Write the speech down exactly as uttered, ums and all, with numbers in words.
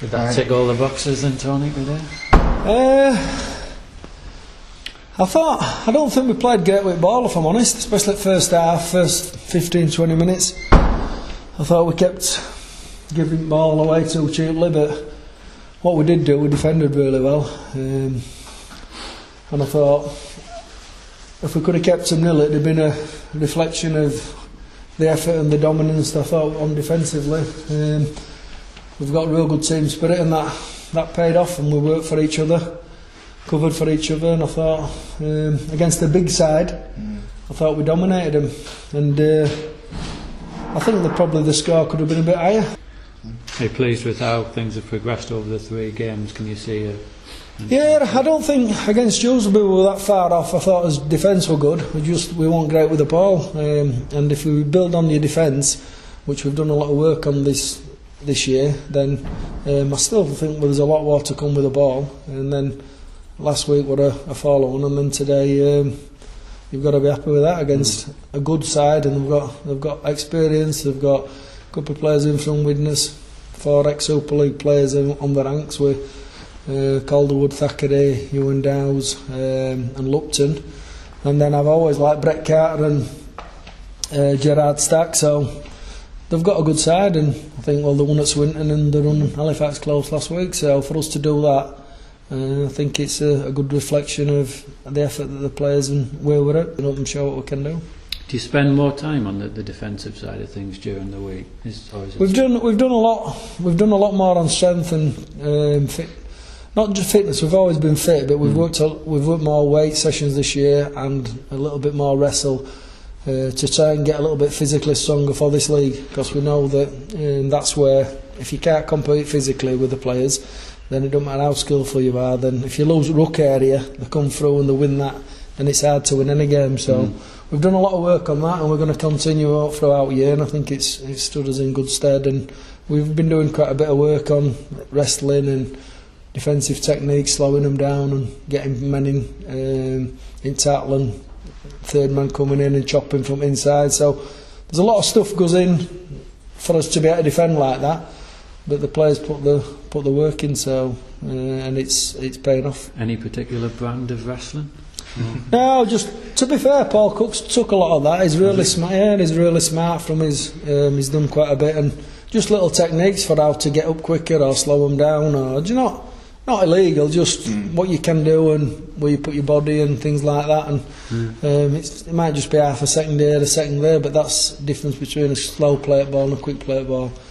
Did that tick all the boxes then, Tony, today? Uh, I thought, I don't think we played great with ball, if I'm honest, especially first half, first fifteen to twenty minutes. I thought we kept giving ball away too cheaply, but what we did do, we defended really well. Um, and I thought, if we could have kept them nil, it'd have been a reflection of the effort and the dominance, I thought, on defensively. Um, we've got a real good team spirit, and that, that paid off, and we worked for each other, covered for each other, and I thought, um, against the big side, mm. I thought we dominated them, and uh, I think that probably the score could have been a bit higher. Are you pleased with how things have progressed over the three games? Can you see a... Yeah, I don't think against Dewsbury we were that far off. I thought his defence were good. We just we weren't great with the ball, um, and if we build on your defence, which we've done a lot of work on this this year, then um, I still think well, there's a lot more to come with the ball. And then last week were a, a follow-on, and then today um, you've got to be happy with that against mm. a good side, and they've got they've got experience. They've got a couple of players in from Widnes, four ex-Super League players on the ranks with. Uh, Calderwood, Thackeray, Ewan Dowes um, and Lupton, and then I've always liked Brett Carter and uh, Gerard Stack, so they've got a good side, and I think well they won at Swinton and they won Halifax close last week, so for us to do that uh, I think it's a, a good reflection of the effort that the players and where we're at, and I'm sure what we can do. Do you spend more time on the, the defensive side of things during the week? Is, or is it we've done we've done a lot we've done a lot more on strength and um, fit. Not just fitness, we've always been fit, but we've mm. worked a, we've worked more weight sessions this year and a little bit more wrestle uh, to try and get a little bit physically stronger for this league, because we know that um, that's where, if you can't compete physically with the players, then it doesn't matter how skillful you are, then if you lose ruck area, they come through and they win that, then it's hard to win any game. So mm. we've done a lot of work on that, and we're going to continue throughout the year, and I think it's, it's stood us in good stead, and we've been doing quite a bit of work on wrestling and defensive techniques, slowing them down and getting men in, um, in tackling, third man coming in and chopping from inside. So there's a lot of stuff goes in for us to be able to defend like that, but the players put the put the work in, so uh, and it's it's paying off. Any particular brand of wrestling? No, just to be fair, Paul Cook's took a lot of that. He's really smart. Yeah, he's really smart from his. Um, he's done quite a bit, and just little techniques for how to get up quicker or slow them down, or do you know. Not illegal, just mm. what you can do and where you put your body and things like that. And mm. um, it's, it might just be half a second here, a second there, but that's the difference between a slow plate ball and a quick plate ball.